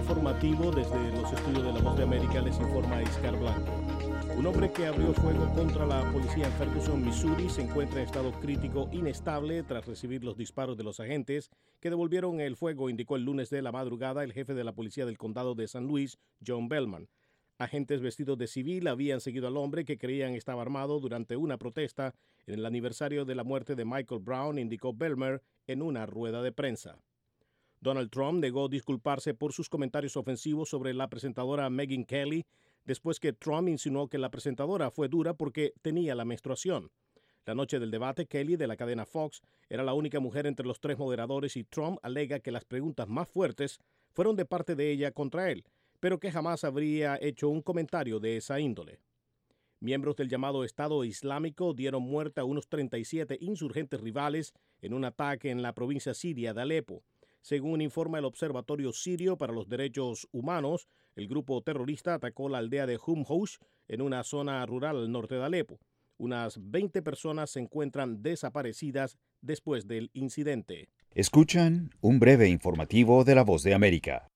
informativo desde los estudios de La Voz de América les informa Iscar Blanco. Un hombre que abrió fuego contra la policía en Ferguson, Missouri, se encuentra en estado crítico inestable tras recibir los disparos de los agentes que devolvieron el fuego, indicó el lunes de la madrugada el jefe de la policía del condado de San Luis, John Bellman. Agentes vestidos de civil habían seguido al hombre que creían estaba armado durante una protesta en el aniversario de la muerte de Michael Brown, indicó Bellmer en una rueda de prensa. Donald Trump negó disculparse por sus comentarios ofensivos sobre la presentadora Megyn Kelly después que Trump insinuó que la presentadora fue dura porque tenía la menstruación. La noche del debate, Kelly, de la cadena Fox, era la única mujer entre los tres moderadores y Trump alega que las preguntas más fuertes fueron de parte de ella contra él, pero que jamás habría hecho un comentario de esa índole. Miembros del llamado Estado Islámico dieron muerte a unos 37 insurgentes rivales en un ataque en la provincia siria de Alepo. Según informa el Observatorio Sirio para los Derechos Humanos, el grupo terrorista atacó la aldea de Humhoush en una zona rural al norte de Alepo. Unas 20 personas se encuentran desaparecidas después del incidente. Escuchan un breve informativo de La Voz de América.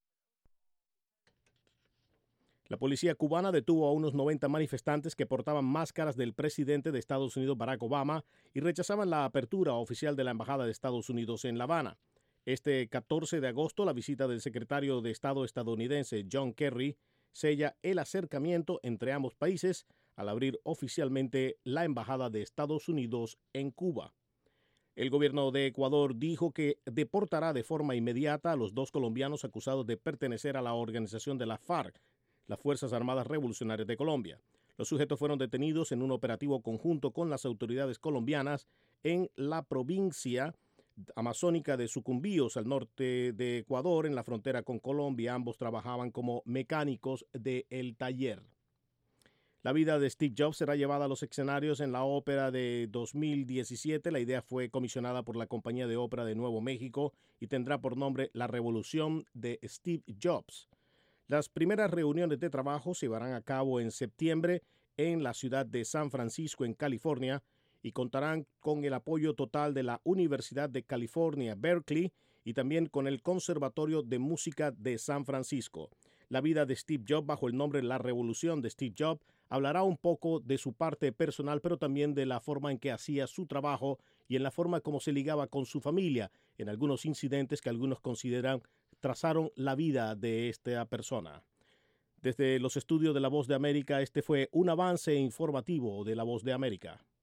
La policía cubana detuvo a unos 90 manifestantes que portaban máscaras del presidente de Estados Unidos, Barack Obama, y rechazaban la apertura oficial de la Embajada de Estados Unidos en La Habana. Este 14 de agosto, la visita del secretario de Estado estadounidense John Kerry sella el acercamiento entre ambos países al abrir oficialmente la Embajada de Estados Unidos en Cuba. El gobierno de Ecuador dijo que deportará de forma inmediata a los dos colombianos acusados de pertenecer a la organización de la FARC, las Fuerzas Armadas Revolucionarias de Colombia. Los sujetos fueron detenidos en un operativo conjunto con las autoridades colombianas en la provincia amazónica de Sucumbíos, al norte de Ecuador, en la frontera con Colombia. Ambos trabajaban como mecánicos del taller. La vida de Steve Jobs será llevada a los escenarios en la ópera de 2017. La idea fue comisionada por la compañía de ópera de Nuevo México y tendrá por nombre La Revolución de Steve Jobs. Las primeras reuniones de trabajo se llevarán a cabo en septiembre en la ciudad de San Francisco, en California, y contarán con el apoyo total de la Universidad de California, Berkeley, y también con el Conservatorio de Música de San Francisco. La vida de Steve Jobs, bajo el nombre La Revolución de Steve Jobs, hablará un poco de su parte personal, pero también de la forma en que hacía su trabajo y en la forma como se ligaba con su familia, en algunos incidentes que algunos consideran trazaron la vida de esta persona. Desde los estudios de La Voz de América, este fue un avance informativo de La Voz de América.